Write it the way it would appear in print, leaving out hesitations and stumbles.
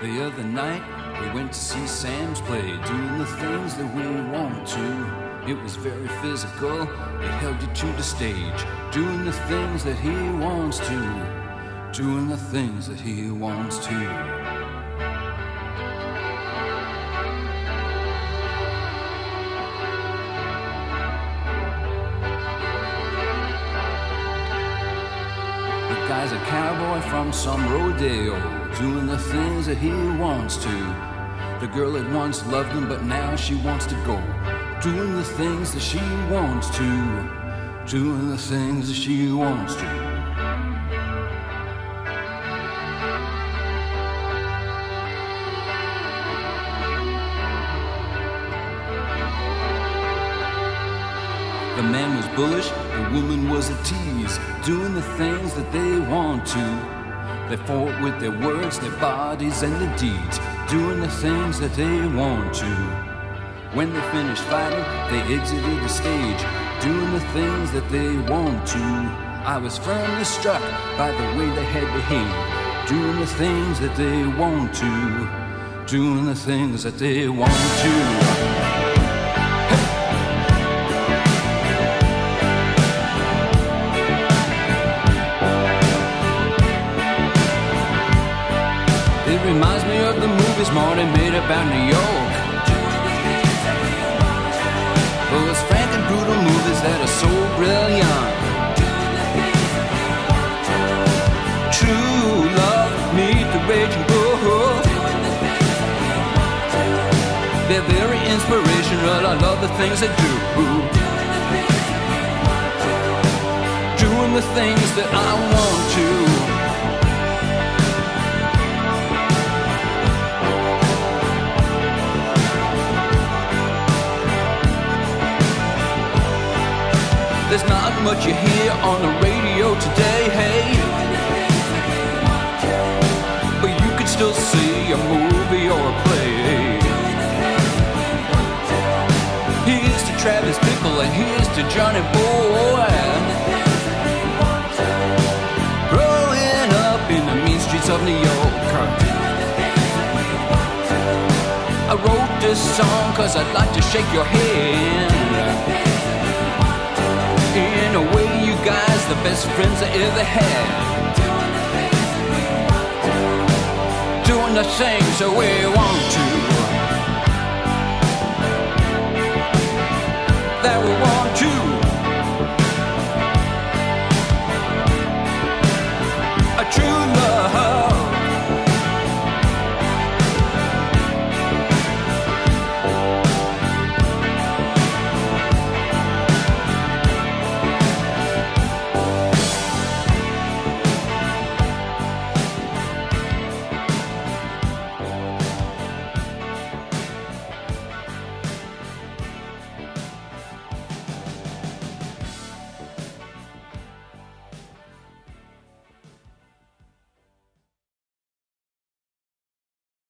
The other night, we went to see Sam's play, doing the things that we want to. It was very physical, it held you to the stage, doing the things that he wants to, doing the things that he wants to. Guy's a cowboy from some rodeo, doing the things that he wants to. The girl that once loved him, but now she wants to go, doing the things that she wants to, doing the things that she wants to. The man was bullish, the woman was a tease, doing the things that they want to. They fought with their words, their bodies, and their deeds, doing the things that they want to. When they finished fighting, they exited the stage, doing the things that they want to. I was firmly struck by the way they had behaved, doing the things that they want to, doing the things that they want to. Reminds me of the movies Marty made about New York. Those frank and brutal movies that are so brilliant. True love, meet the raging bull. They're very inspirational, I love the things they do. Doing the things that I want to. There's not much you hear on the radio today, hey, but you can still see a movie or a play. Here's to Travis Bickle and here's to Johnny Boy, growing up in the mean streets of New York. I wrote this song cause I'd like to shake your hand. In a way, you guys, the best friends I ever had. Doing the things that we want to, that we